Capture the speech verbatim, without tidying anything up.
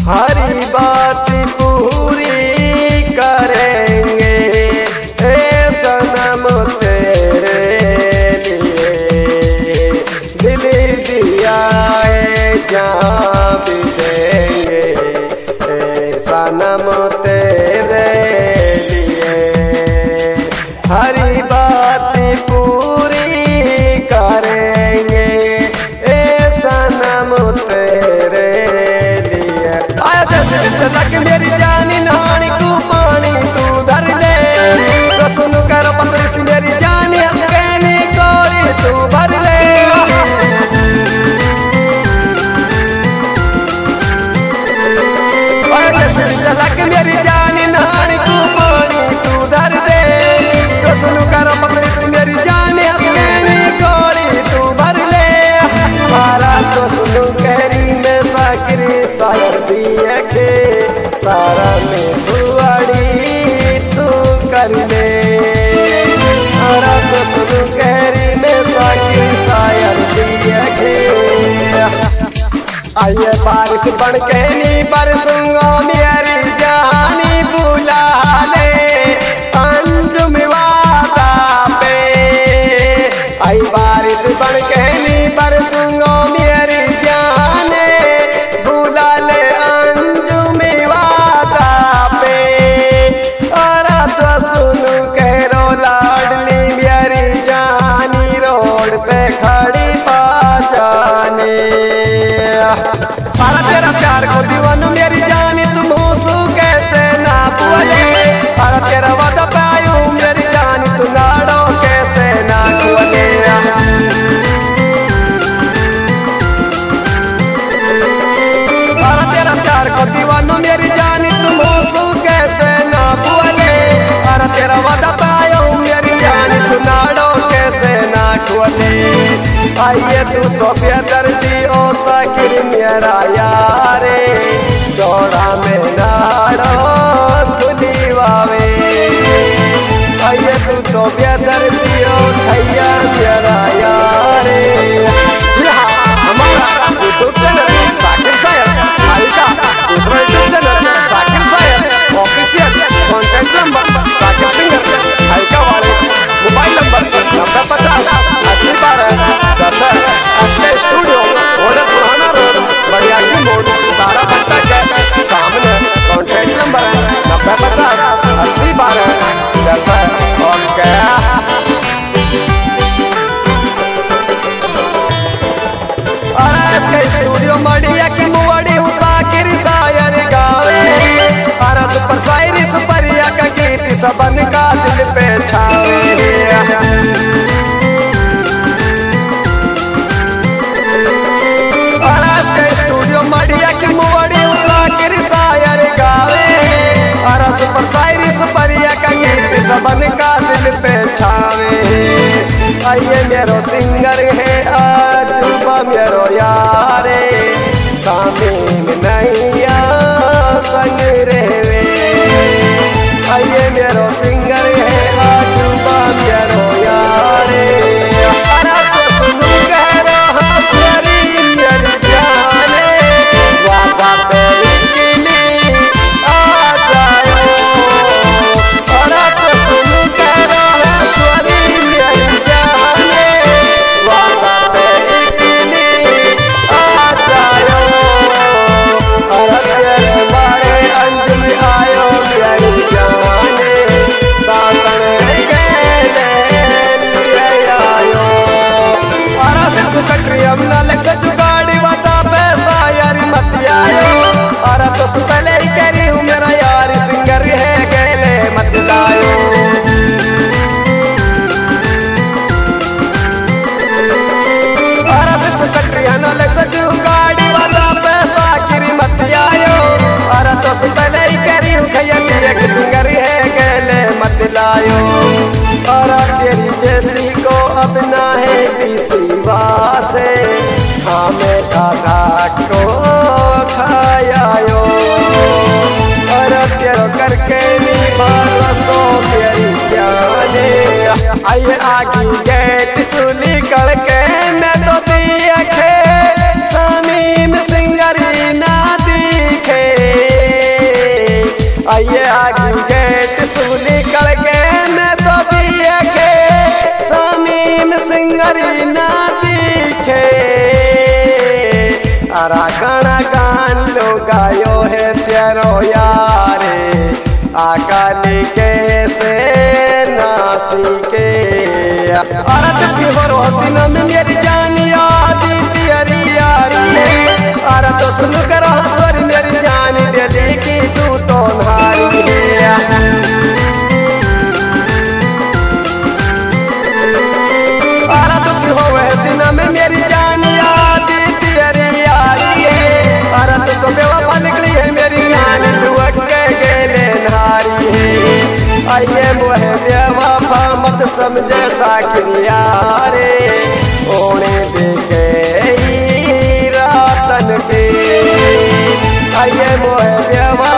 हरी बात पूरी करेंगे ए सनम तेरे लिए, दिल दिया है जान भी देंगे ए सनम तेरे लिए। हरी बात पूरी करेंगे ए सनम तेरे लिए। आया चलक मेरी जानी नहानी तू पानी तू धर ले, तो सुन कर पतली सी मेरी जानी कहनी कोरी तू भर ले। चलक मेरी जानी नहानी तू पानी तू धर दे, तो सुन कर पतली सी मेरी जानी कहनी कोरी तू भर ले। मारा तो सुन कहरी में साकरी सायर दिए के सारा में बुआड़ी तू कर ले। मारा तो सुन कहरी में साकरी सायर दिए के। आइए बारिश बन के नी बरसूंगा मेरी जानी बुला ले अंजुम वादा पे। आई बारिश बन के नी बरसूंगा मेरी जाने बुला ले अंजुम वादा पे। और तो सुनू कह रो लाडली मेरी जानी रोड पे खड़ी पा जाने। पारा तेरा प्यार को दीवानू मेरी जानी तुम होसू कैसे ना बोले। पारा तेरा वादा पायू मेरी जानी तू नाड़ो कैसे ना बोले। पारा तेरा प्यार को दीवानू मेरी जानी तुम होसू कैसे ना बोले। पारा तेरा वादा पायू मेरी जानी तू नाड़ो कैसे ना बोले। आइए तू तो बेदर्दी ओ साकिर मेरा यारे, जोड़ा में नाड़ो खुली वावे। आइए तू तो बेदर्दी ओ भैया मेरा यारे। जी हाँ, हमारा यूट्यूब चैनल साकिर सायर का दूसरा YouTube channel Sakir Sayar official. Contact number Sakir singer हल्का वाले, मोबाइल नंबर नब्बे पचास अस्सी बारह दस। असके स्टूडियो ओडर पुराना रोड बढ़िया की मोड़ तारा भट्टा के सामने। कॉन्टैक्ट नंबर नब्बे पचास अस्सी बारह दस। और क्या असके स्टूडियो मड़िया की मुआड़ी हूँ साकिर सायर गावे। अरस पर शायरी सुपरिया का गीत सबन का दिल पे छावे। स्टूडियो मड़िया की मुआड़ी साकिर सायर गावे। अरस पर शायरी सुपरिया का गीत सबन का दिल पे छावे। आइए मेरो सिंगर है आज मेरो यारे, सामीन नैया संग रहवे। आइए मेरो सिंगर है आज मेरो यारे। अरे तो सुनू कह रहा स्वरी मेरी जाने, वादा पे किली आ जाओ। अरे तो सुनू कह रहा स्वरी मेरी जाने, वादा पे किली आ जाओ। अरे तेरे बारे अंजुम आयो मेरी जाने, सासन गए आयो। अरे कटरी हम नाले जुगाड़ी वादा पैसा यारी मत आयो। अरे तो पहले ही कह रही हूँ मेरा यार सिंगर है गले मत लायो। अरे कटरी हम नाले जुगाड़ी वादा पैसा गिरी मत आयो। अरे तो पहले ही कह रही हूँ खैया सिंगर है गले मत लायो। और तेरी जैसी को अब ना है किसी से, हमें दादा को खायायो। और तेरो करके निभाना सो मेरी जाने। आइए आगे गेट सुली करके मैं तो दिया खे, समीम सिंगरी ना दिखे। टुंगरी ना दिखे अरा गाना गान लो गायो है तेरो यारे आकाली के से नासी के अरत भी हो रोसिन में मेरी जान याद तेरी यारी अरत सुन कर स्वर मेरी जान दिली की तू तो नारी अरत भी हो रोसिन में मेरी जान याद तेरी यारी अरत तो बेवफा निकली है मेरी जान तू अके गेले नारी आइए मोहे बेवफा मत समझे साखिया रे ओने देखे ही रातन के आइए मोहे बेवफा